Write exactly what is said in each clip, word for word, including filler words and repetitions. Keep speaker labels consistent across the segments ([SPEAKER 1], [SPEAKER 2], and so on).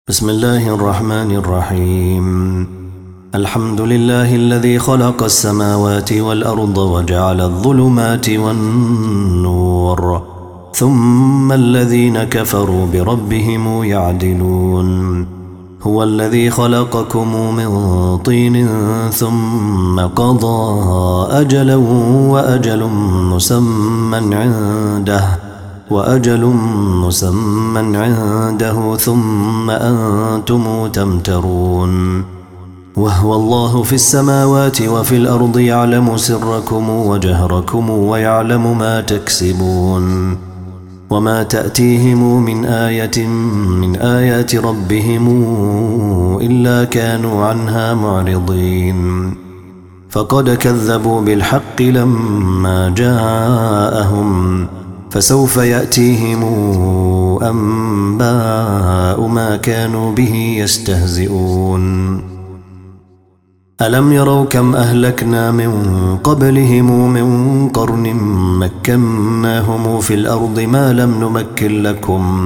[SPEAKER 1] بسم الله الرحمن الرحيم. الحمد لله الذي خلق السماوات والأرض وجعل الظلمات والنور ثم الذين كفروا بربهم يعدلون. هو الذي خلقكم من طين ثم قضى أجلا وأجل مسمى عنده وأجل مسمى عنده ثم أنتم تمترون. وهو الله في السماوات وفي الأرض يعلم سركم وجهركم ويعلم ما تكسبون. وما تأتيهم من آية من آيات ربهم إلا كانوا عنها معرضين. فقد كذبوا بالحق لما جاءهم فسوف يأتيهم أنباء ما كانوا به يستهزئون. ألم يروا كم أهلكنا من قبلهم من قرن مكناهم في الأرض ما لم نمكن لكم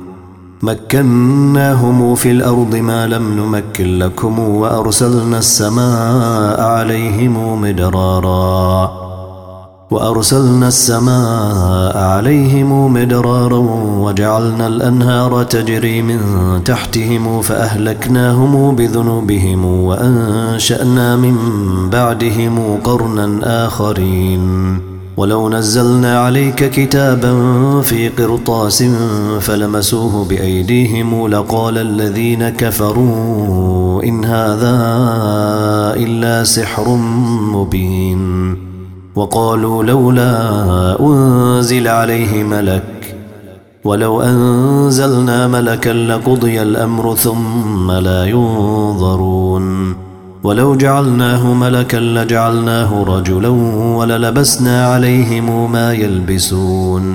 [SPEAKER 1] مكناهم في الأرض ما لم نمكن لكم وأرسلنا السماء عليهم مدرارا وأرسلنا السماء عليهم مدرارا وجعلنا الأنهار تجري من تحتهم فأهلكناهم بذنوبهم وأنشأنا من بعدهم قرنا آخرين. ولو نزلنا عليك كتابا في قرطاس فلمسوه بأيديهم لقال الذين كفروا إن هذا إلا سحر مبين. وقالوا لولا أنزل عليه ملك ولو أنزلنا ملكا لقضي الأمر ثم لا ينظرون. ولو جعلناه ملكا لجعلناه رجلا وللبسنا عليهم ما يلبسون.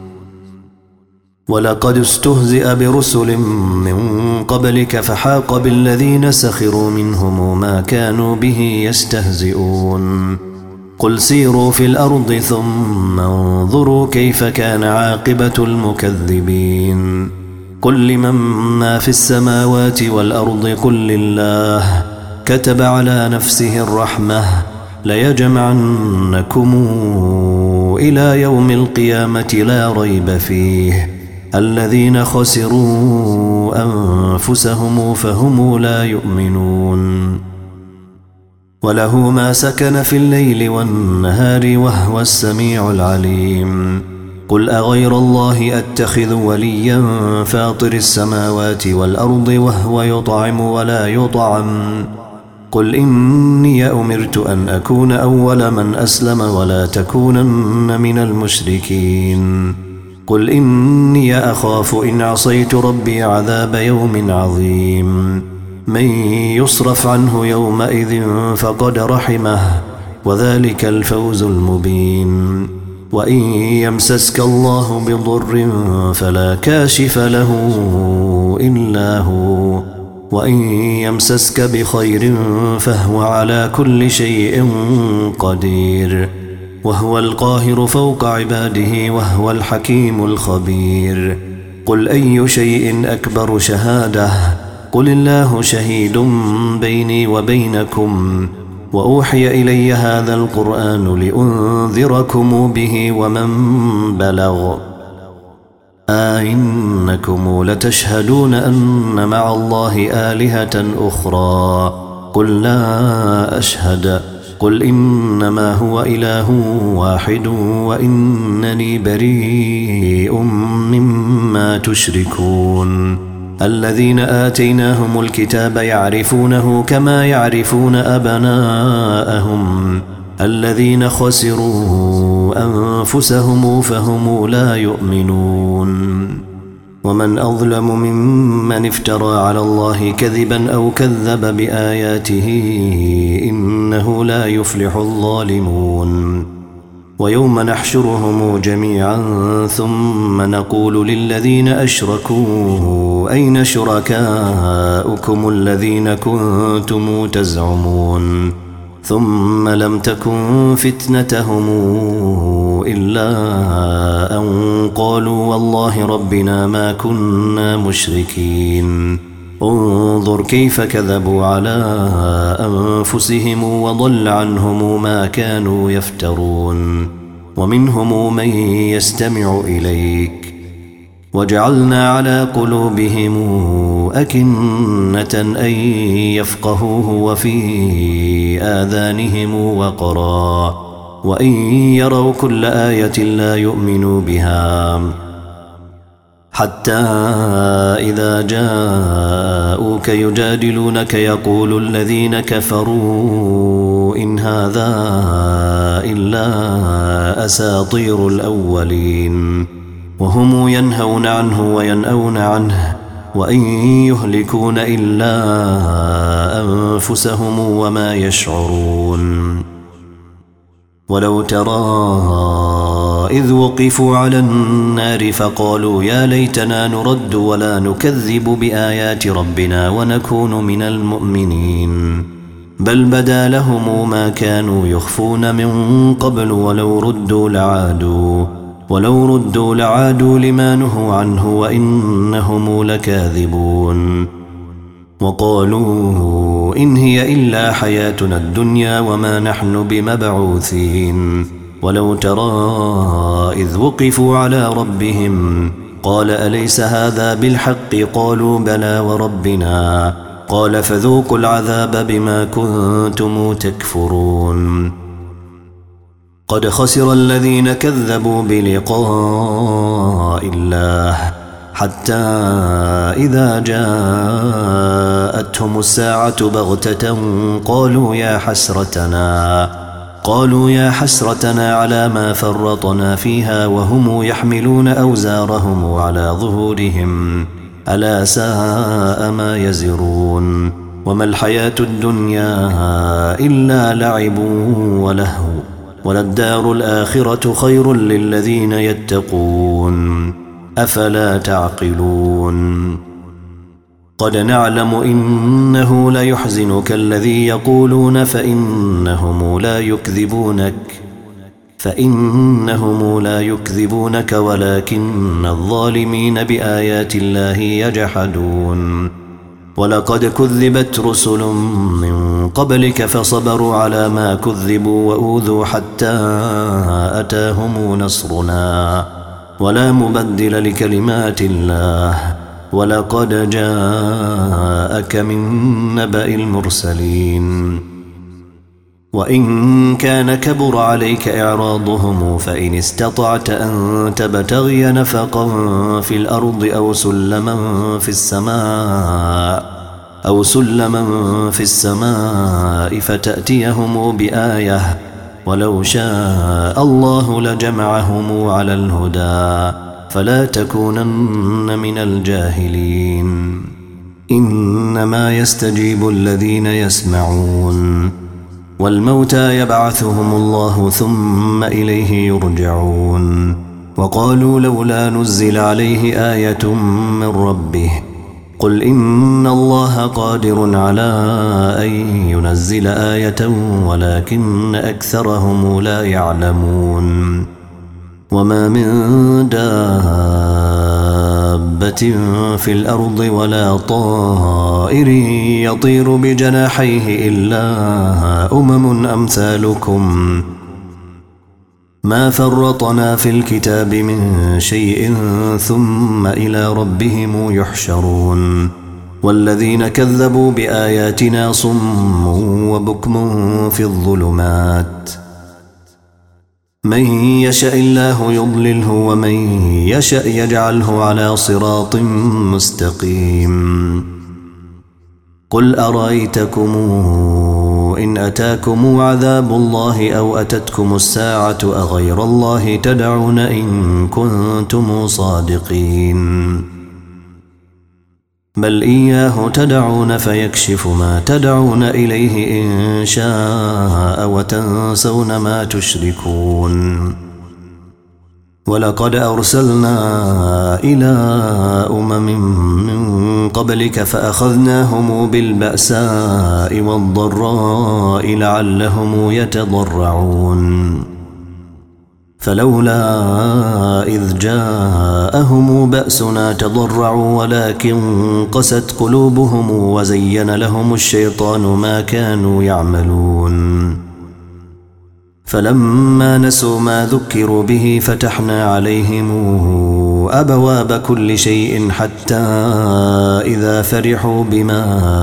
[SPEAKER 1] ولقد استهزئ برسل من قبلك فحاق بالذين سخروا منهم ما كانوا به يستهزئون. قل سيروا في الأرض ثم انظروا كيف كان عاقبة المكذبين. قل لمن ما في السماوات والأرض قل لله كتب على نفسه الرحمة ليجمعنكم إلى يوم القيامة لا ريب فيه الذين خسروا أنفسهم فهم لا يؤمنون. وله ما سكن في الليل والنهار وهو السميع العليم. قل أغير الله أتخذ وليا فاطر السماوات والأرض وهو يطعم ولا يطعم. قل إني أمرت أن أكون أول من أسلم ولا تكونن من المشركين. قل إني أخاف إن عصيت ربي عذاب يوم عظيم. من يصرف عنه يومئذ فقد رحمه وذلك الفوز المبين. وإن يمسسك الله بضر فلا كاشف له إلا هو وإن يمسسك بخير فهو على كل شيء قدير. وهو القاهر فوق عباده وهو الحكيم الخبير. قل أي شيء أكبر شهادة قل الله شهيد بيني وبينكم وأوحي إلي هذا القرآن لأنذركم به ومن بلغ أئنكم لتشهدون أن مع الله آلهة أخرى قل لا أشهد قل إنما هو إله واحد وإنني بريء مما تشركون. الذين آتيناهم الكتاب يعرفونه كما يعرفون أبناءهم الذين خسروا أنفسهم فهم لا يؤمنون. ومن أظلم ممن افترى على الله كذبا أو كذب بآياته إنه لا يفلح الظالمون. ويوم نحشرهم جميعا ثم نقول للذين أشركوا أين شركاؤكم الذين كنتم تزعمون ثم لم تكن فتنتهم إلا أن قالوا والله ربنا ما كنا مشركين انظر كيف كذبوا على أنفسهم وضل عنهم ما كانوا يفترون ومنهم من يستمع إليك وجعلنا على قلوبهم أكنة أن يفقهوه وفي آذانهم وقرا وإن يروا كل آية لا يؤمنوا بها حتى إذا جاءوك يجادلونك يقول الذين كفروا إن هذا إلا أساطير الأولين وهم ينهون عنه وينأون عنه وإن يهلكون إلا أنفسهم وما يشعرون ولو ترى إذ وقفوا على النار فقالوا يا ليتنا نرد ولا نكذب بآيات ربنا ونكون من المؤمنين بل بدا لهم ما كانوا يخفون من قبل ولو ردوا لعادوا ولو ردوا لعادوا لما نهوا عنه وإنهم لكاذبون وقالوا إن هي إلا حياتنا الدنيا وما نحن بمبعوثين ولو ترى إذ وقفوا على ربهم قال أليس هذا بالحق قالوا بلى وربنا قال فذوقوا العذاب بما كنتم تكفرون قد خسر الذين كذبوا بلقاء الله حتى إذا جاءتهم الساعة بغتة قالوا يا حسرتنا قالوا يا حسرتنا على ما فرطنا فيها وهم يحملون أوزارهم على ظهورهم ألا ساء ما يزرون وما الحياة الدنيا إلا لعب ولهو وللدار الآخرة خير للذين يتقون أفلا تعقلون قد نعلم إنه ليحزنك الذي يقولون فإنهم لا يكذبونك فإنهم لا يكذبونك ولكن الظالمين بآيات الله يجحدون ولقد كذبت رسل من قبلك فصبروا على ما كذبوا وأوذوا حتى أتاهم نصرنا ولا مبدل لكلمات الله ولقد جاءك من نبأ المرسلين وإن كان كبر عليك إعراضهم فإن استطعت أن تبتغي نفقا في الأرض أو سلما في السماء أو سلما في السماء فتأتيهم بآية ولو شاء الله لجمعهم على الهدى فلا تكونن من الجاهلين إنما يستجيب الذين يسمعون والموتى يبعثهم الله ثم إليه يرجعون وقالوا لولا نزل عليه آية من ربه قل إن الله قادر على أن ينزل آية ولكن أكثرهم لا يعلمون وما من دابة في الأرض ولا طائر يطير بجناحيه إلا أمم أمثالكم ما فرطنا في الكتاب من شيء ثم إلى ربهم يحشرون والذين كذبوا بآياتنا صم وبكم في الظلمات من يشاء الله يضلله ومن يشاء يجعله على صراط مستقيم قل أرأيتكم إن أتاكم عذاب الله أو أتتكم الساعة أغير الله تدعون إن كنتم صادقين بل إياه تدعون فيكشف ما تدعون إليه إن شاء وتنسون ما تشركون ولقد أرسلنا إلى أمم من قبلك فأخذناهم بالبأساء والضراء لعلهم يتضرعون فلولا إذ جاءهم بأسنا تضرعوا ولكن قست قلوبهم وزين لهم الشيطان ما كانوا يعملون فلما نسوا ما ذكروا به فتحنا عليهم أبواب كل شيء حتى إذا فرحوا بما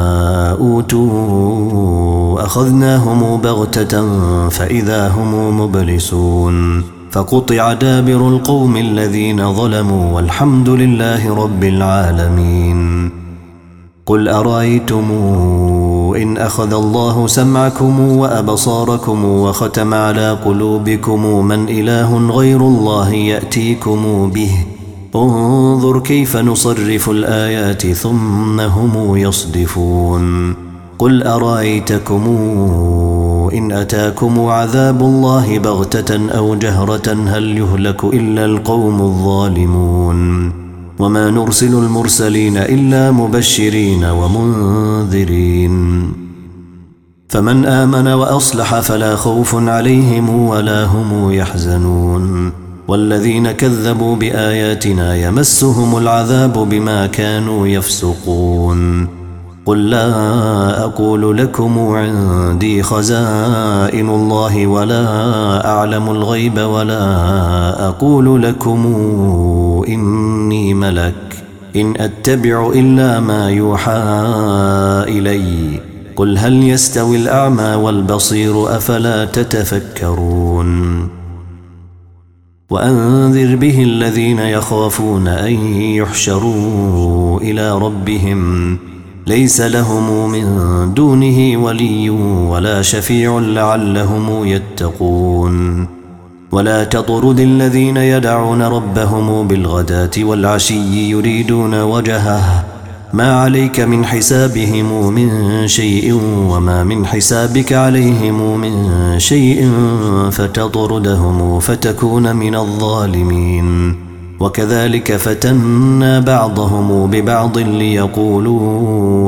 [SPEAKER 1] أوتوا أخذناهم بغتة فإذا هم مبلسون فقطع دابر القوم الذين ظلموا والحمد لله رب العالمين قل أرأيتم إن أخذ الله سمعكم وأبصاركم وختم على قلوبكم من إله غير الله يأتيكم به انظر كيف نصرف الآيات ثم هم يصدفون قل أرأيتكم إن أتاكم عذاب الله بغتة أو جهرة هل يهلك إلا القوم الظالمون وما نرسل المرسلين إلا مبشرين ومنذرين فمن آمن وأصلح فلا خوف عليهم ولا هم يحزنون والذين كذبوا بآياتنا يمسهم العذاب بما كانوا يفسقون قل لا أقول لكم عندي خزائن الله ولا أعلم الغيب ولا أقول لكم إني ملك إن أتبع إلا ما يوحى إلي قل هل يستوي الأعمى والبصير أفلا تتفكرون وأنذر به الذين يخافون أن يحشروا إلى ربهم ليس لهم من دونه ولي ولا شفيع لعلهم يتقون ولا تطرد الذين يدعون ربهم بالغداة والعشي يريدون وجهه ما عليك من حسابهم من شيء وما من حسابك عليهم من شيء فتطردهم فتكون من الظالمين وكذلك فتنا بعضهم ببعض ليقولوا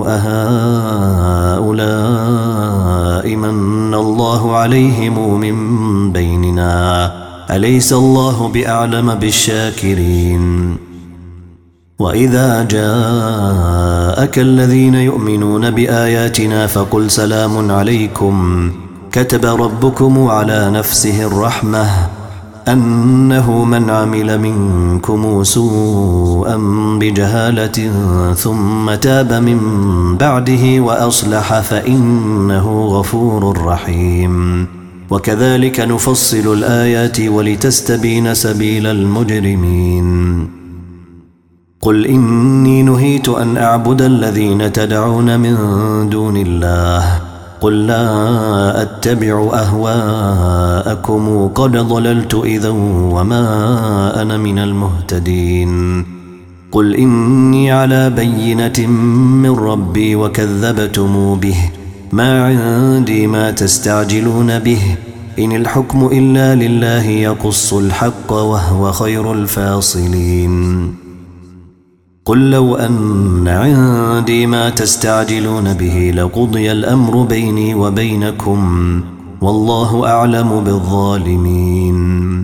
[SPEAKER 1] أهؤلاء من الله عليهم من بيننا أليس الله بأعلم بالشاكرين وإذا جاءك الذين يؤمنون بآياتنا فقل سلام عليكم كتب ربكم على نفسه الرحمة أنه من عمل منكم سوءا بجهالة ثم تاب من بعده وأصلح فإنه غفور رحيم وكذلك نفصل الآيات ولتستبين سبيل المجرمين قل إني نهيت أن أعبد الذين تدعون من دون الله قل لا أتبع أهواءكم قد ضللت إذا وما أنا من المهتدين قل إني على بينة من ربي وكذبتم به ما عندي ما تستعجلون به إن الحكم إلا لله يقص الحق وهو خير الفاصلين قل لو أن عندي ما تستعجلون به لقضي الأمر بيني وبينكم والله أعلم بالظالمين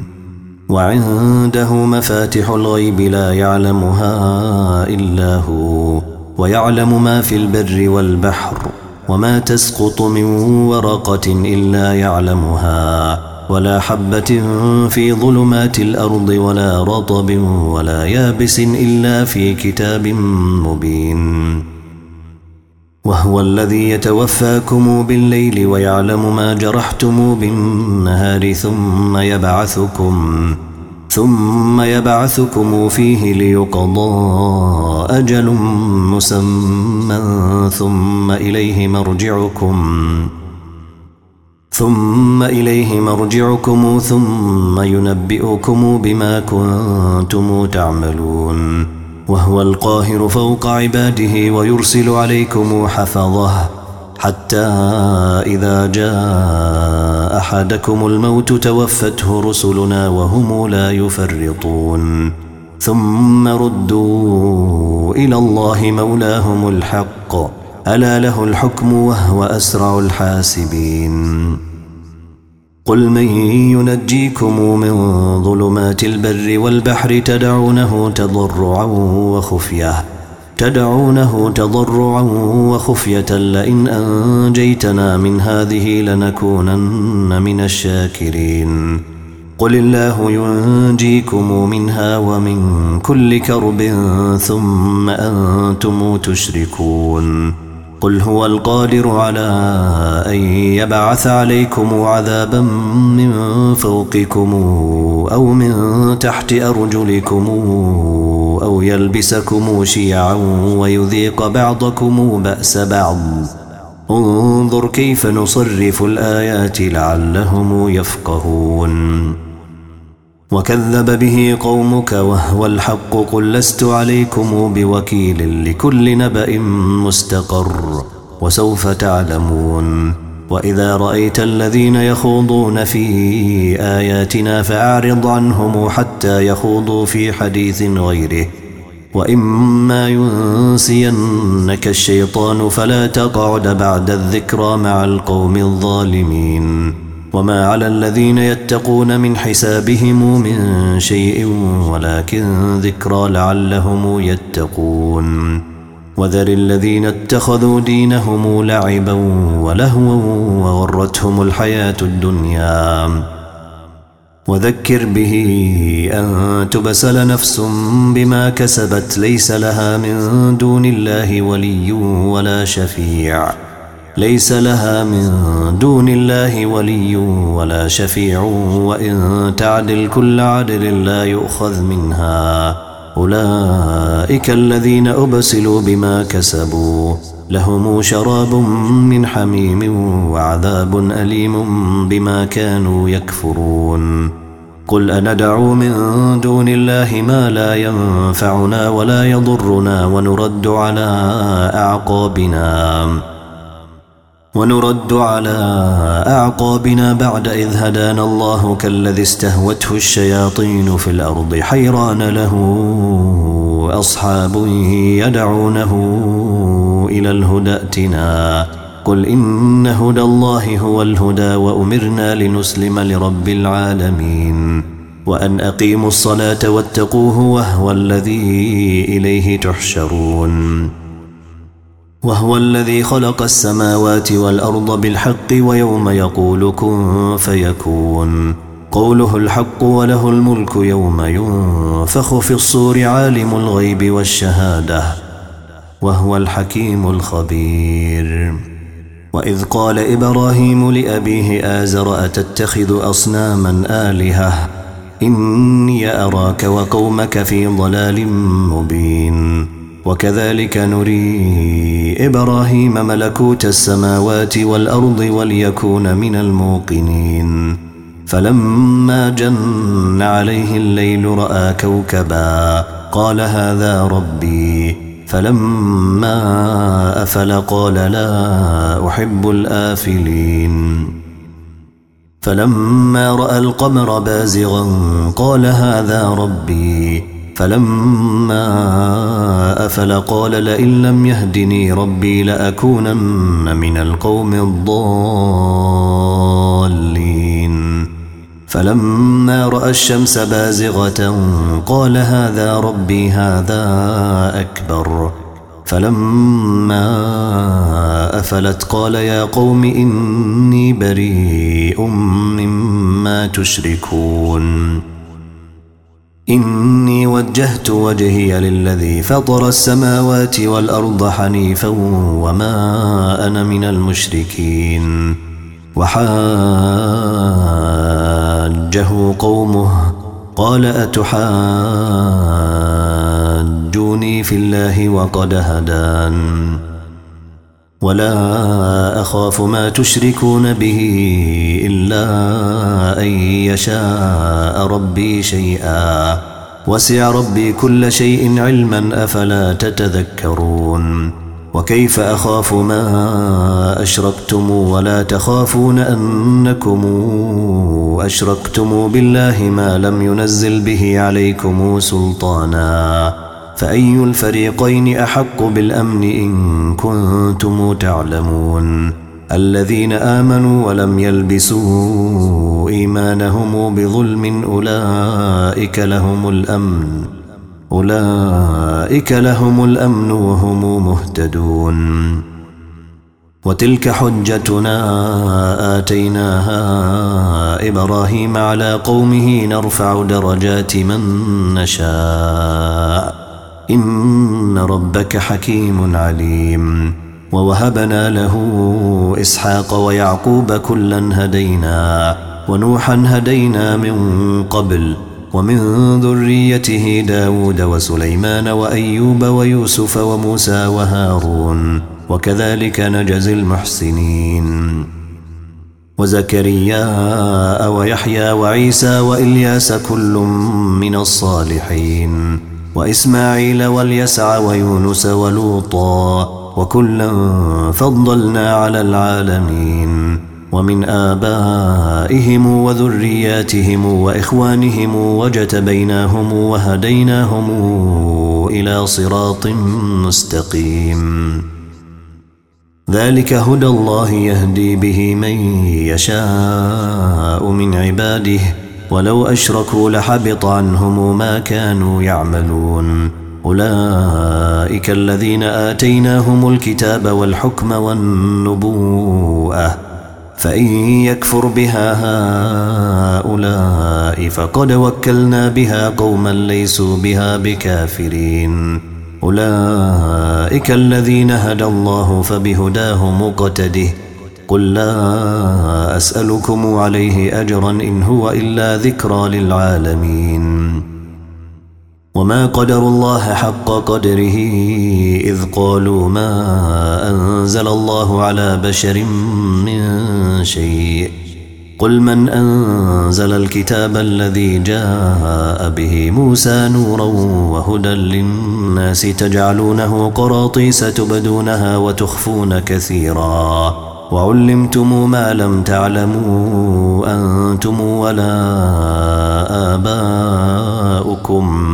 [SPEAKER 1] وعنده مفاتح الغيب لا يعلمها إلا هو ويعلم ما في البر والبحر وما تسقط من ورقة إلا يعلمها ولا حبة في ظلمات الأرض ولا رطب ولا يابس إلا في كتاب مبين وهو الذي يتوفاكم بالليل ويعلم ما جرحتم بالنهار ثم يبعثكم ثم يبعثكم فيه ليقضى أجل مسمى ثم إليه مرجعكم ثم إليه مرجعكم ثم ينبئكم بما كنتم تعملون وهو القاهر فوق عباده ويرسل عليكم حفظه حتى إذا جاء أحدكم الموت توفته رسلنا وهم لا يفرطون ثم ردوا إلى الله مولاهم الحق ألا له الحكم وهو أسرع الحاسبين قل من ينجيكم من ظلمات البر والبحر تدعونه تضرعا وخفية تدعونه تضرعا وخفية لئن أنجيتنا من هذه لنكونن من الشاكرين قل الله ينجيكم منها ومن كل كرب ثم أنتم تشركون قل هو القادر على أن يبعث عليكم عذابا من فوقكم أو من تحت أرجلكم أو يلبسكم شيعا ويذيق بعضكم بأس بعض انظر كيف نصرف الآيات لعلهم يفقهون وكذب به قومك وهو الحق قل لست عليكم بوكيل لكل نبأ مستقر وسوف تعلمون وإذا رأيت الذين يخوضون في آياتنا فأعرض عنهم حتى يخوضوا في حديث غيره وإما ينسينك الشيطان فلا تقعد بعد الذكرى مع القوم الظالمين وما على الذين يتقون من حسابهم من شيء ولكن ذكرى لعلهم يتقون وذر الذين اتخذوا دينهم لعبا ولهوا وغرتهم الحياة الدنيا وذكر به أن تبسل نفس بما كسبت ليس لها من دون الله ولي ولا شفيع ليس لها من دون الله ولي ولا شفيع وإن تعدل كل عدل لا يؤخذ منها أولئك الذين أبسلوا بما كسبوا لهم شراب من حميم وعذاب أليم بما كانوا يكفرون قل أندعو من دون الله ما لا ينفعنا ولا يضرنا ونرد على أعقابنا ونرد على أعقابنا بعد إذ هدانا الله كالذي استهوته الشياطين في الأرض حيران له أصحاب يدعونه إلى الهدى ائتنا قل إن هدى الله هو الهدى وأمرنا لنسلم لرب العالمين وأن أقيموا الصلاة واتقوه وهو الذي إليه تحشرون وهو الذي خلق السماوات والأرض بالحق ويوم يقول كن فيكون قوله الحق وله الملك يوم ينفخ في الصور عالم الغيب والشهادة وهو الحكيم الخبير وإذ قال إبراهيم لأبيه آزر أتتخذ أصناما آلهة إني أراك وقومك في ضلال مبين وكذلك نري إبراهيم ملكوت السماوات والأرض وليكون من الموقنين فلما جن عليه الليل رأى كوكبا قال هذا ربي فلما أفل قال لا أحب الآفلين فلما رأى القمر بازغا قال هذا ربي فلما أفل قال لئن لم يهدني ربي لأكونن من القوم الضالين فلما رأى الشمس بازغة قال هذا ربي هذا أكبر فلما أفلت قال يا قوم إني بريء مما تشركون إني وجهت وجهي للذي فطر السماوات والأرض حنيفا وما أنا من المشركين وحاجه قومه قال أتحاجوني في الله وقد هدان ولا أخاف ما تشركون به إلا أن يشاء ربي شيئا وسع ربي كل شيء علما أفلا تتذكرون وكيف أخاف ما أشركتم ولا تخافون أنكم أشركتم بالله ما لم ينزل به عليكم سلطانا فأي الفريقين أحق بالأمن إن كنتم تعلمون الذين آمنوا ولم يلبسوا إيمانهم بظلم أولئك لهم الأمن أولئك لهم الأمن وهم مهتدون. وتلك حجتنا آتيناها إبراهيم على قومه نرفع درجات من نشاء إن ربك حكيم عليم. ووهبنا له إسحاق ويعقوب كلا هدينا ونوحا هدينا من قبل ومن ذريته داود وسليمان وأيوب ويوسف وموسى وهارون وكذلك نجزي المحسنين. وزكريا ويحيى وعيسى وإلياس كل من الصالحين وإسماعيل واليسع ويونس ولوطا وكلا فضلنا على العالمين. ومن آبائهم وذرياتهم وإخوانهم واجتبيناهم وهديناهم إلى صراط مستقيم. ذلك هدى الله يهدي به من يشاء من عباده ولو أشركوا لحبط عنهم ما كانوا يعملون. أولئك الذين آتيناهم الكتاب والحكم والنبوءة فإن يكفر بها هؤلاء فقد وكلنا بها قوما ليسوا بها بكافرين. أولئك الذين هدى الله فبهداه مقتده. قل لا أسألكم عليه أجرا إن هو إلا ذكرى للعالمين. وما قدر الله حق قدره إذ قالوا ما أنزل الله على بشر من شيء. قل من أنزل الكتاب الذي جاء به موسى نورا وهدى للناس تجعلونه قراطيس تبدونها وتخفون كثيرا وعلمتم ما لم تعلموا أنتم ولا آباؤكم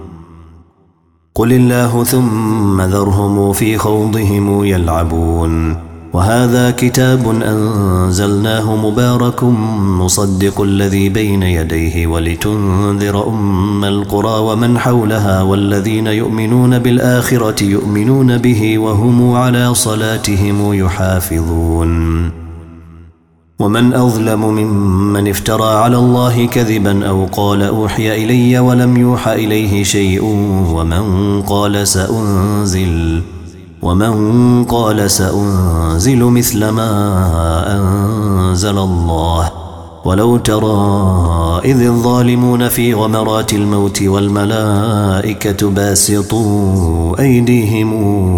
[SPEAKER 1] قل الله ثم ذرهم في خوضهم يلعبون. وهذا كتاب أنزلناه مبارك مصدق الذي بين يديه ولتنذر أم القرى ومن حولها والذين يؤمنون بالآخرة يؤمنون به وهم على صلاتهم يحافظون. ومن أظلم ممن افترى على الله كذبا أو قال أوحي إلي ولم يوحى إليه شيء ومن قال سأنزل ومن قال سأنزل مثل ما أنزل الله. ولو ترى إذ الظالمون في غمرات الموت والملائكة باسطوا أيديهم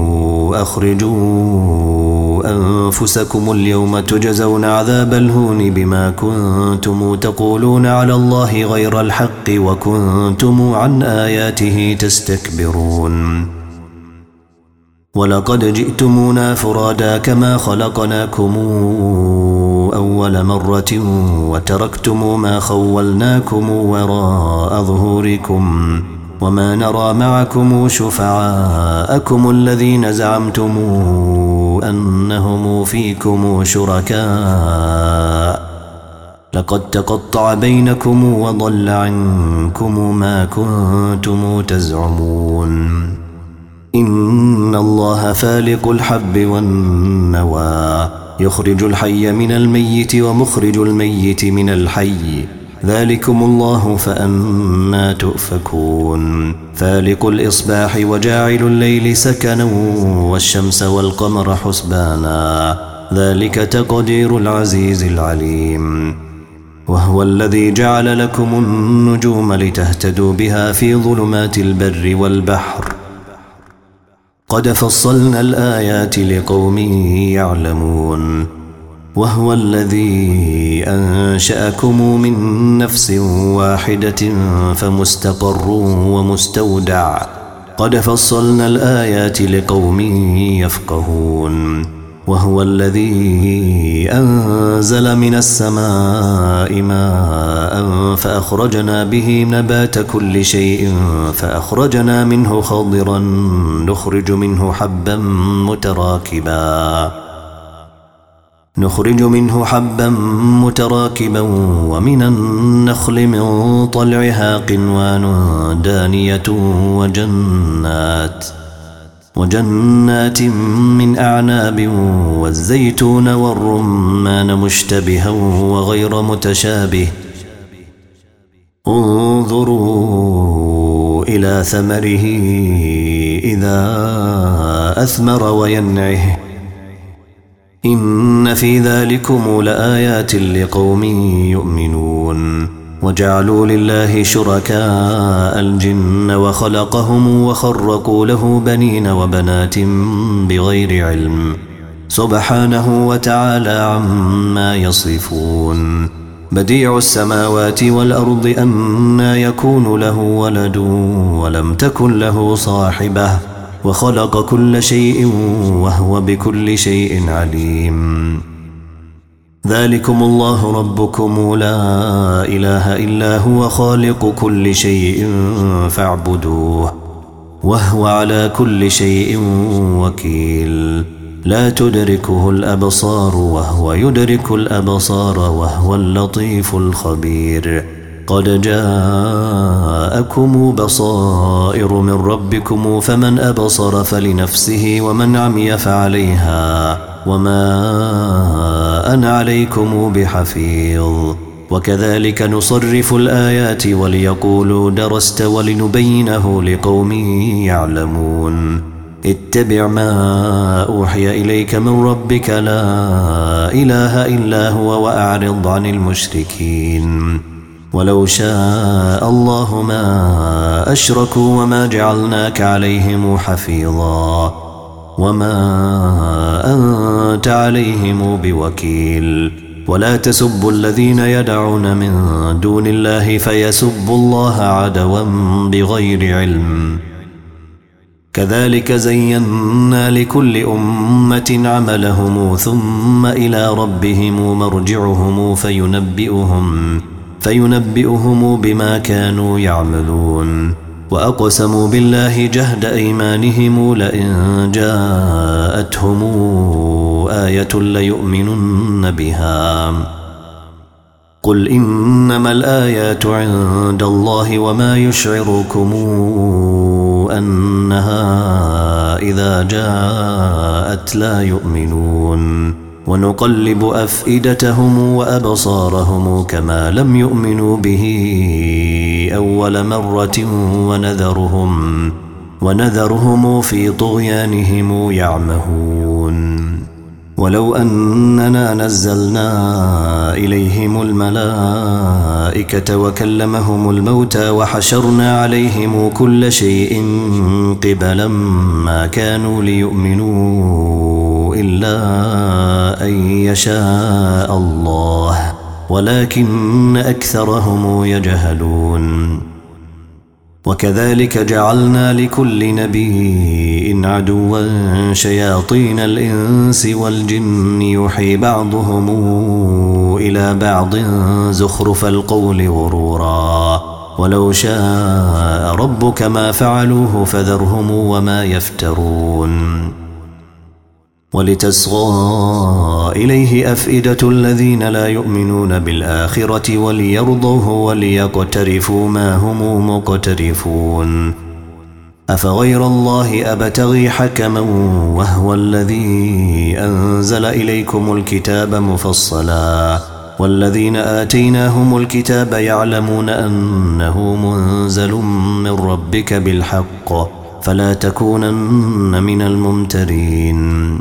[SPEAKER 1] أخرجوا أنفسكم اليوم تجزون عذاب الهون بما كنتم تقولون على الله غير الحق وكنتم عن آياته تستكبرون. ولقد جئتمونا فرادا كما خلقناكم أول مرة وتركتم ما خولناكم وراء ظهوركم وما نرى معكم شفعاءكم الذين زعمتم أنهم فيكم شركاء لقد تقطع بينكم وضل عنكم ما كنتم تزعمون. إن الله فالق الحب والنوى يخرج الحي من الميت ومخرج الميت من الحي ذلكم الله فأنا تؤفكون. فالق الإصباح وجاعل الليل سكنا والشمس والقمر حسبانا ذلك تقدير العزيز العليم. وهو الذي جعل لكم النجوم لتهتدوا بها في ظلمات البر والبحر قد فصلنا الآيات لقوم يعلمون. وهو الذي أنشأكم من نفس واحدة فمستقر ومستودع قد فصلنا الآيات لقوم يفقهون. وهو الذي أنزل من السماء ماء فأخرجنا به نبات كل شيء فأخرجنا منه خضرا نخرج منه حبا متراكبا نخرج منه حبا متراكبا ومن النخل من طلعها قنوان دانية وجنات وجنات من أعناب والزيتون والرمان مشتبها وغير متشابه انظروا إلى ثمره إذا أثمر وينعه إن في ذلكم لآيات لقوم يؤمنون وجعلوا لله شركاء الجن وخلقهم وخرقوا له بنين وبنات بغير علم سبحانه وتعالى عما يصفون بديع السماوات والأرض أنى يكون له ولد ولم تكن له صاحبة وخلق كل شيء وهو بكل شيء عليم ذلكم الله ربكم لا إله إلا هو خالق كل شيء فاعبدوه وهو على كل شيء وكيل لا تدركه الأبصار وهو يدرك الأبصار وهو اللطيف الخبير قد جاءكم بصائر من ربكم فمن أبصر فلنفسه ومن عمي فعليها وما أنا عليكم بحفيظ وكذلك نصرف الآيات وليقولوا درست ولنبينه لقوم يعلمون اتبع ما أوحي إليك من ربك لا إله إلا هو وأعرض عن المشركين ولو شاء الله ما أشركوا وما جعلناك عليهم حفيظا وما أنت عليهم بوكيل ولا تسبوا الذين يدعون من دون الله فيسبوا الله عدوا بغير علم كذلك زينا لكل أمة عملهم ثم إلى ربهم مرجعهم فينبئهم فينبئهم بما كانوا يعملون وأقسموا بالله جهد أيمانهم لئن جاءتهم آية ليؤمنن بها قل إنما الآيات عند الله وما يشعركم أنها إذا جاءت لا يؤمنون ونقلب أفئدتهم وأبصارهم كما لم يؤمنوا به أول مرة ونذرهم ونذرهم في طغيانهم يعمهون ولو أننا نزلنا إليهم الملائكة وكلمهم الموتى وحشرنا عليهم كل شيء قبلا ما كانوا ليؤمنوا إلا أن يشاء الله ولكن أكثرهم يجهلون وكذلك جعلنا لكل نبي عدوا شياطين الإنس والجن يوحي بعضهم إلى بعض زخرف القول غرورا ولو شاء ربك ما فعلوه فذرهم وما يفترون ولتصغى إليه أفئدة الذين لا يؤمنون بالآخرة وليرضوه وليقترفوا ما هم مقترفون أفغير الله أبتغي حكما وهو الذي أنزل إليكم الكتاب مفصلا والذين آتيناهم الكتاب يعلمون أنه منزل من ربك بالحق فلا تكونن من الممترين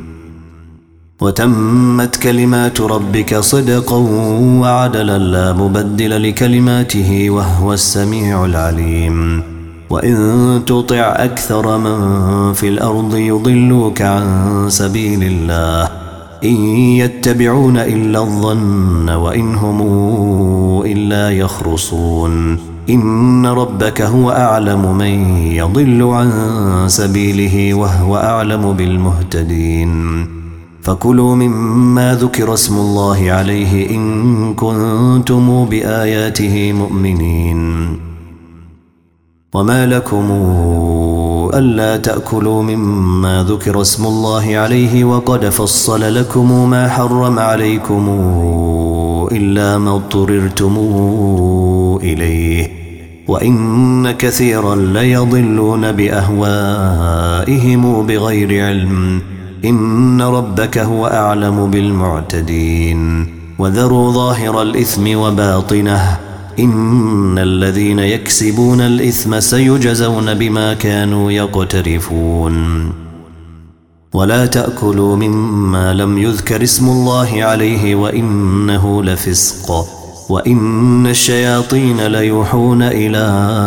[SPEAKER 1] وتمت كلمات ربك صدقا وعدلا لا مبدل لكلماته وهو السميع العليم وإن تطع أكثر من في الأرض يضلوك عن سبيل الله إن يتبعون إلا الظن وإن هم إلا يخرصون إن ربك هو أعلم من يضل عن سبيله وهو أعلم بالمهتدين فكلوا مما ذكر اسم الله عليه إن كنتم بآياته مؤمنين وما لكم ألا تأكلوا مما ذكر اسم الله عليه وقد فصل لكم ما حرم عليكم إلا ما اضطررتم إليه وإن كثيرا ليضلون بأهوائهم بغير علم إن ربك هو أعلم بالمعتدين وذروا ظاهر الإثم وباطنه إن الذين يكسبون الإثم سيجزون بما كانوا يقترفون ولا تأكلوا مما لم يذكر اسم الله عليه وإنه لفسق وإن الشياطين ليوحون إلى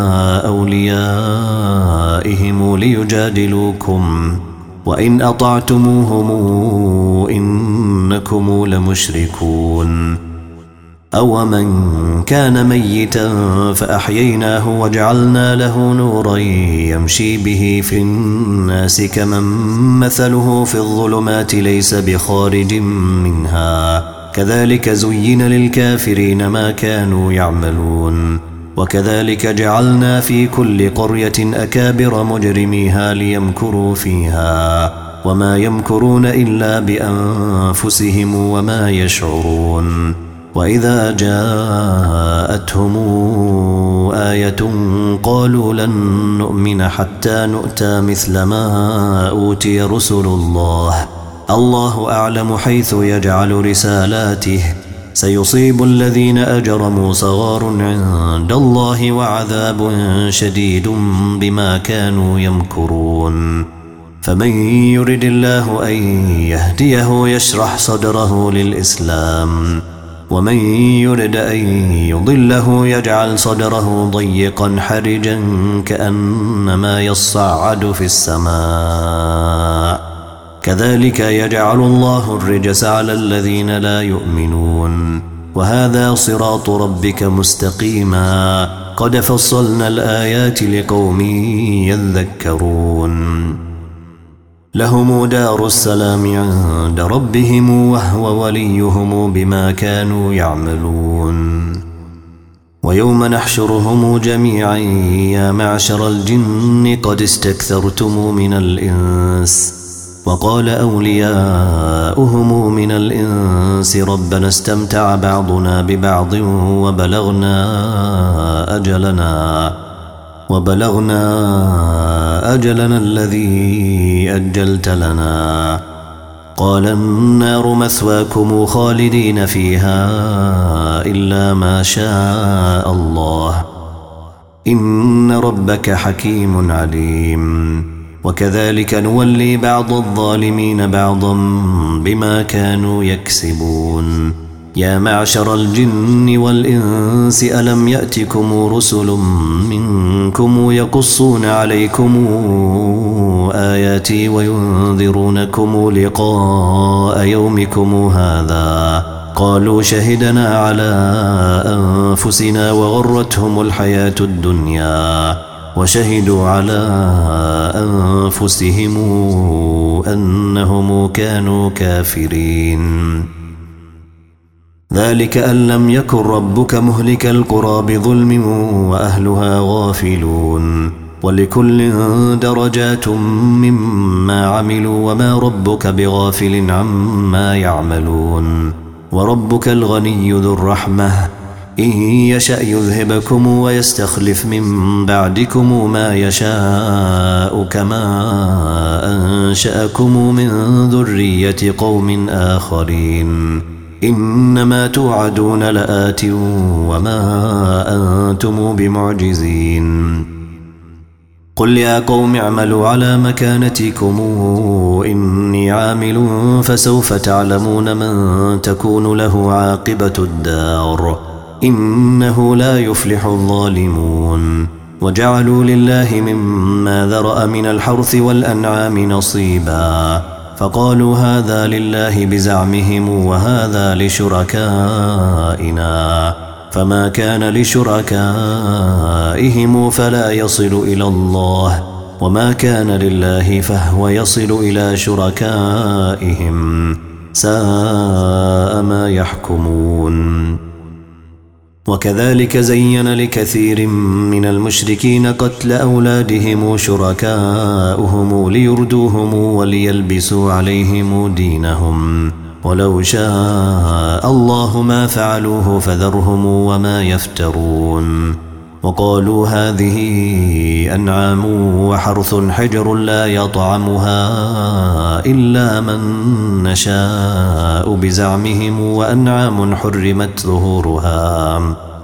[SPEAKER 1] أوليائهم ليجادلوكم وإن أطعتموهم إنكم لمشركون أو من كان ميتا فأحييناه وجعلنا له نورا يمشي به في الناس كمن مثله في الظلمات ليس بخارج منها كذلك زين للكافرين ما كانوا يعملون وكذلك جعلنا في كل قرية أكابر مجرميها ليمكروا فيها وما يمكرون إلا بأنفسهم وما يشعرون وإذا جاءتهم آية قالوا لن نؤمن حتى نؤتى مثل ما أوتي رسل الله الله أعلم حيث يجعل رسالاته سيصيب الذين أجرموا صغار عند الله وعذاب شديد بما كانوا يمكرون فمن يرد الله أن يهديه يشرح صدره للإسلام ومن يرد أن يضله يجعل صدره ضيقا حرجا كأنما يصعد في السماء كذلك يجعل الله الرجس على الذين لا يؤمنون وهذا صراط ربك مستقيما قد فصلنا الآيات لقوم يذكرون لهم دار السلام عند ربهم وهو وليهم بما كانوا يعملون ويوم نحشرهم جميعا يا معشر الجن قد استكثرتم من الإنس وقال أولياؤهم من الإنس ربنا استمتع بعضنا ببعض وبلغنا أجلنا وبلغنا أجلنا الذي أجلت لنا قال النار مثواكم خالدين فيها إلا ما شاء الله إن ربك حكيم عليم وكذلك نولي بعض الظالمين بعضا بما كانوا يكسبون يا معشر الجن والإنس ألم يأتكم رسل منكم يقصون عليكم آياتي وينذرونكم لقاء يومكم هذا قالوا شهدنا على أنفسنا وغرتهم الحياة الدنيا وشهدوا على أنفسهم أنهم كانوا كافرين ذلك أن لم يكن ربك مهلك القرى بظلم وأهلها غافلون ولكل درجات مما عملوا وما ربك بغافل عما يعملون وربك الغني ذو الرحمة إن يشأ يذهبكم ويستخلف من بعدكم ما يشاء كما أنشأكم من ذرية قوم آخرين إنما توعدون لآت وما أنتم بمعجزين قل يا قوم اعملوا على مكانتكم إني عامل فسوف تعلمون من تكون له عاقبة الدار إنه لا يفلح الظالمون وجعلوا لله مما ذرأ من الحرث والأنعام نصيبا فقالوا هذا لله بزعمهم وهذا لشركائنا فما كان لشركائهم فلا يصل إلى الله وما كان لله فهو يصل إلى شركائهم ساء ما يحكمون وكذلك زين لكثير من المشركين قتل أولادهم شركاؤهم ليردوهم وليلبسوا عليهم دينهم ولو شاء الله ما فعلوه فذرهم وما يفترون وقالوا هذه أنعام وحرث حجر لا يطعمها إلا من نشاء بزعمهم وأنعام حرمت ظهورها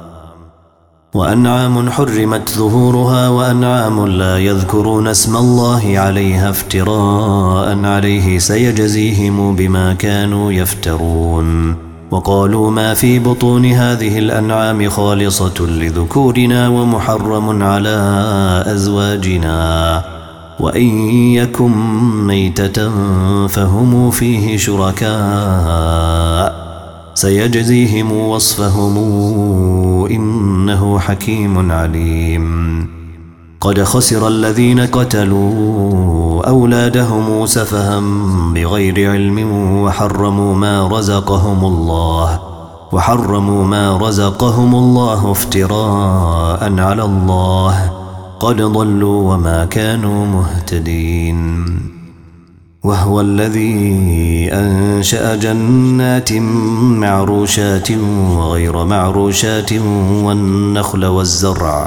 [SPEAKER 1] وأنعام حرمت ظهورها وأنعام لا يذكرون اسم الله عليها افتراء عليه سيجزيهم بما كانوا يفترون وقالوا ما في بطون هذه الأنعام خالصة لذكورنا ومحرم على أزواجنا وإن يكن ميتة فهم فيه شركاء سيجزيهم وصفهم إنه حكيم عليم قد خسر الذين قتلوا أولادهم سفها بغير علم وحرموا ما رزقهم الله وحرموا ما رزقهم الله افتراء على الله قد ضلوا وما كانوا مهتدين وهو الذي أنشأ جنات معروشات وغير معروشات والنخل والزرع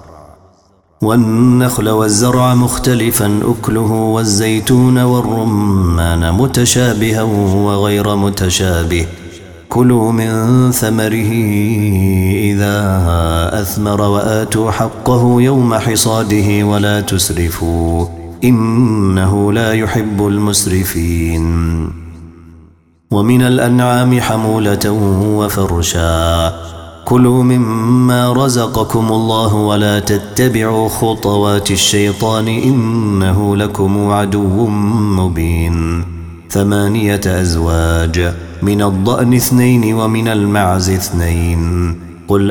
[SPEAKER 1] والنخل والزرع مختلفا أكله والزيتون والرمان متشابها وغير متشابه كلوا من ثمره إذا أثمر وآتوا حقه يوم حصاده ولا تسرفوا إنه لا يحب المسرفين ومن الأنعام حمولة وفرشا كلوا مما رزقكم الله ولا تتبعوا خطوات الشيطان إنه لكم عدو مبين ثمانية أزواج من الضأن اثنين ومن المعز اثنين قل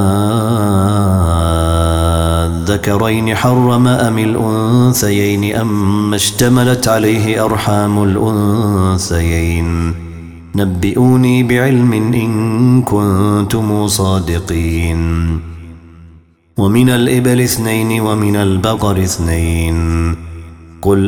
[SPEAKER 1] آذكرين حرم أم الأنثيين أم اشتملت عليه أرحام الأنثيين نبئوني بعلم إن كنتم صادقين ومن الإبل اثنين ومن البقر اثنين قل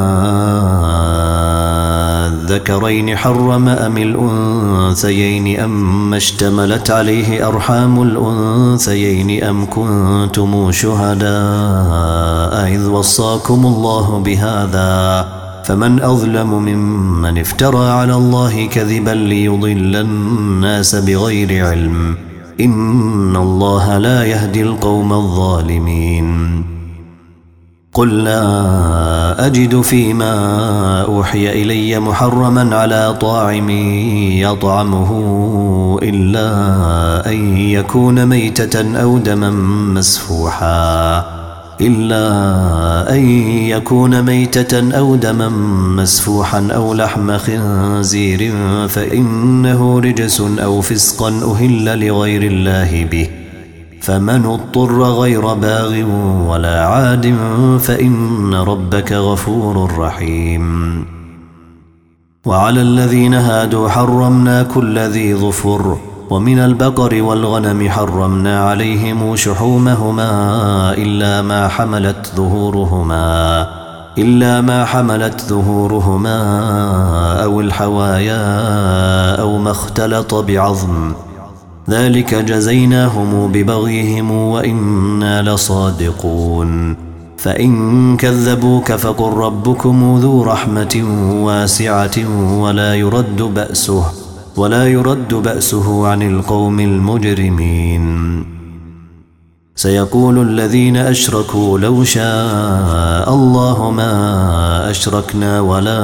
[SPEAKER 1] آذكرين حرم أم الأنثيين أم اشتملت عليه أرحام الأنثيين أم كنتم شهداء إذ وصاكم الله بهذا فمن أظلم ممن افترى على الله كذبا ليضل الناس بغير علم إن الله لا يهدي القوم الظالمين قل لا أجد فيما أوحي إلي محرما على طاعم يطعمه إلا أن يكون ميتة أو دما مسفوحا إلا أن يكون ميتة أو دما مسفوحا أو لحم خنزير فإنه رجس أو فسقا أهل لغير الله به فمن اضطر غير باغ ولا عاد فإن ربك غفور رحيم وعلى الذين هادوا حرمنا كل ذي ظفر ومن البقر والغنم حرمنا عليهم شحومهما إلا ما حملت ظهورهما إلا ما حملت ظهورهما أو الحوايا أو ما اختلط بعظم ذلك جزيناهم ببغيهم وإنا لصادقون فإن كذبوك فقل ربكم ذو رحمة واسعة ولا يرد بأسه ولا يرد بأسه عن القوم المجرمين سيقول الذين أشركوا لو شاء الله ما أشركنا ولا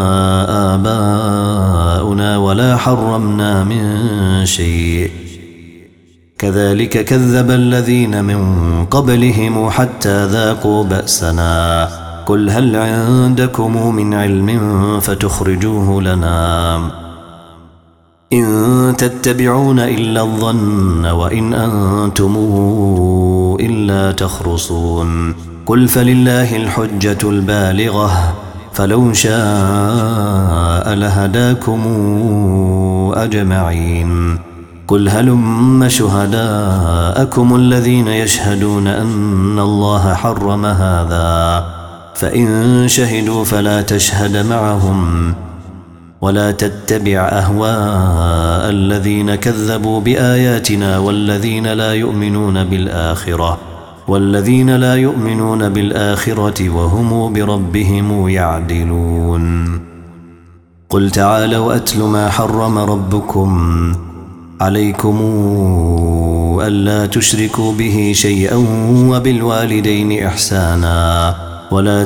[SPEAKER 1] آباؤنا ولا حرمنا من شيء كذلك كذب الذين من قبلهم حتى ذاقوا بأسنا قل هل عندكم من علم فتخرجوه لنا إن تتبعون إلا الظن وإن أنتم إلا تخرصون قل فلله الحجة البالغة فلو شاء لهداكم أجمعين قل هلم شهداءكم الذين يشهدون أن الله حرم هذا فإن شهدوا فلا تشهد معهم ولا تتبع أهواء الذين كذبوا بآياتنا والذين لا يؤمنون بالآخرة والذين لا يؤمنون بالآخرة وهم بربهم يعدلون. قل تعالوا أتل ما حرم ربكم عليكم ألا تشركوا به شيئا وبالوالدين إحسانا ولا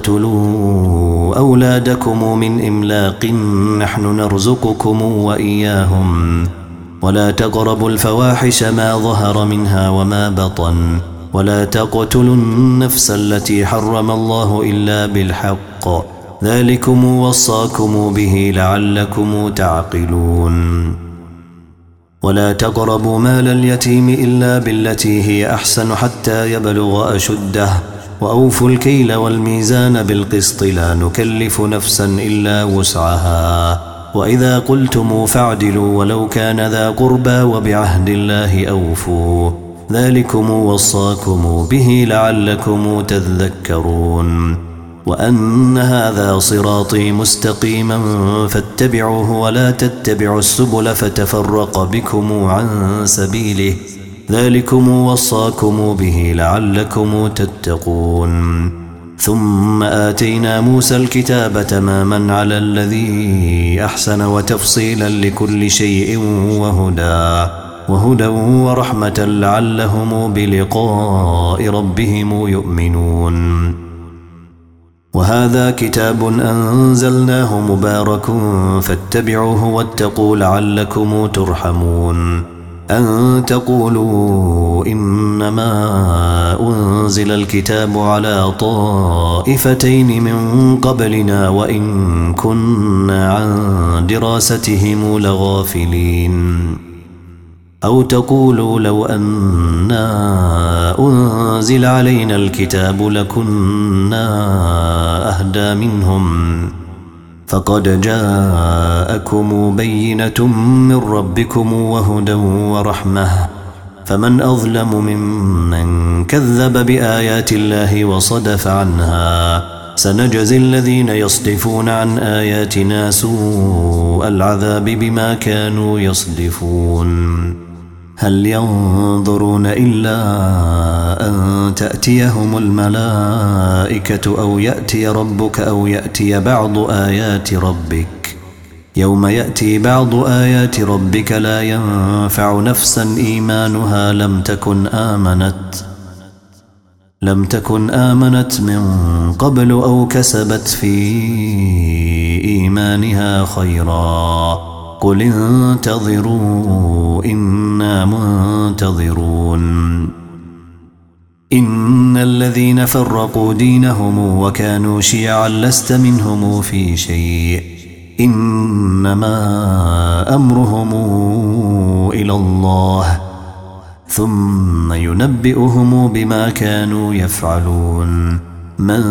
[SPEAKER 1] تقتلوا أولادكم من إملاق نحن نرزقكم وإياهم ولا تقربوا الفواحش ما ظهر منها وما بطن ولا تقتلوا النفس التي حرم الله إلا بالحق ذلكم وصاكم به لعلكم تعقلون. ولا تقربوا مال اليتيم إلا بالتي هي أحسن حتى يبلغ أشده وأوفوا الكيل والميزان بالقسط لا نكلف نفسا إلا وسعها وإذا قلتم فاعدلوا ولو كان ذا قربى وبعهد الله أوفوا ذلكم وصاكم به لعلكم تذكرون. وأن هذا صراطي مستقيما فاتبعوه ولا تتبعوا السبل فتفرق بكم عن سبيله ذلكم وصاكم به لعلكم تتقون. ثم آتينا موسى الكتاب تماما على الذي أحسن وتفصيلا لكل شيء وهدى وهدى ورحمة لعلهم بلقاء ربهم يؤمنون. وهذا كتاب أنزلناه مبارك فاتبعوه واتقوا لعلكم ترحمون. أن تقولوا إنما أنزل الكتاب على طائفتين من قبلنا وإن كنا عن دراستهم لغافلين أو تقولوا لو أنا أنزل علينا الكتاب لكنا أهدى منهم فقد جاءكم بينة من ربكم وهدى ورحمة فمن أظلم ممن كذب بآيات الله وصدف عنها سنجزي الذين يصدفون عن آياتنا سوء العذاب بما كانوا يصدفون. هل ينظرون إلا أن تأتيهم الملائكة أو يأتي ربك أو يأتي بعض آيات ربك يوم يأتي بعض آيات ربك لا ينفع نفسا إيمانها لم تكن آمنت لم تكن آمنت من قبل أو كسبت في إيمانها خيرا قل انتظروا إنا منتظرون. إن الذين فرقوا دينهم وكانوا شيعا لست منهم في شيء إنما أمرهم إلى الله ثم ينبئهم بما كانوا يفعلون. من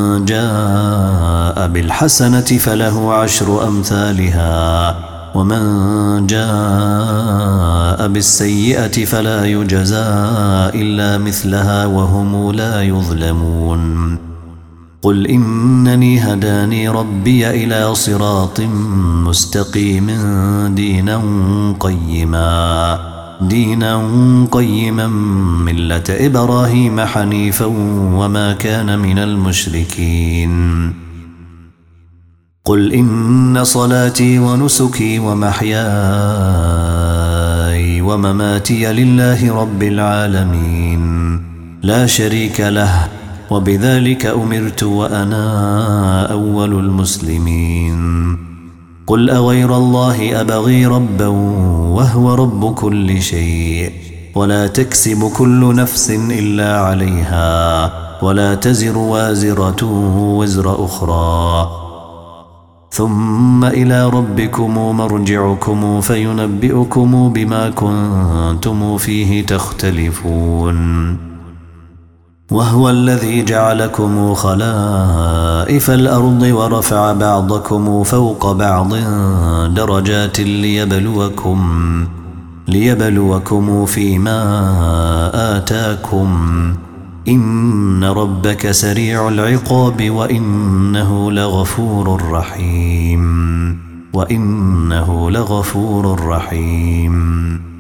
[SPEAKER 1] جاء بالحسنة فله عشر أمثالها ومن جاء بالسيئة فلا يجزى إلا مثلها وهم لا يظلمون. قل إنني هداني ربي إلى صراط مستقيم دينا قيما دينا قيما ملة إبراهيم حنيفا وما كان من المشركين. قل إن صلاتي ونسكي ومحياي ومماتي لله رب العالمين لا شريك له وبذلك أمرت وأنا أول المسلمين. قل أغير الله أبغي ربا وهو رب كل شيء ولا تكسب كل نفس إلا عليها ولا تزر وازرة وزر أخرى ثم إلى ربكم مرجعكم فينبئكم بما كنتم فيه تختلفون. وهو الذي جعلكم خلائف الأرض ورفع بعضكم فوق بعض درجات ليبلوكم ليبلوكم فيما آتاكم إن ربك سريع العقاب وإنه لغفور رحيم وإنه لغفور رحيم